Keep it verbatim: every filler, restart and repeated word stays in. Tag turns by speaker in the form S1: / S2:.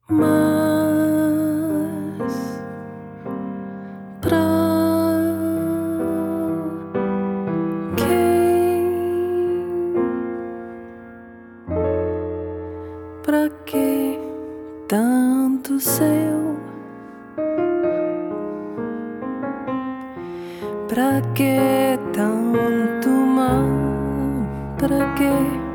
S1: Mas pra quem? Pra que tanto seu? Pra que tanto mal? Pra que